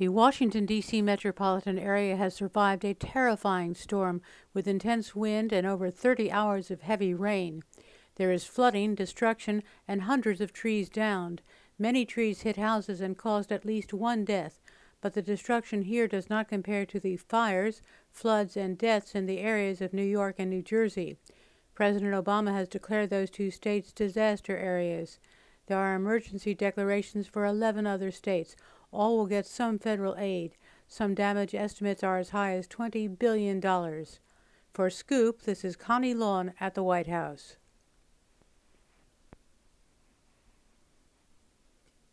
The Washington, D.C. metropolitan area has survived a terrifying storm with intense wind and over 30 hours of heavy rain. There is flooding, destruction, and hundreds of trees downed. Many trees hit houses and caused at least one death, but the destruction here does not compare to the fires, floods, and deaths in the areas of New York and New Jersey. President Obama has declared those two states disaster areas. There are emergency declarations for 11 other states. All will get some federal aid. Some damage estimates are as high as $20 billion. For Scoop, this is Connie Lawn at the White House.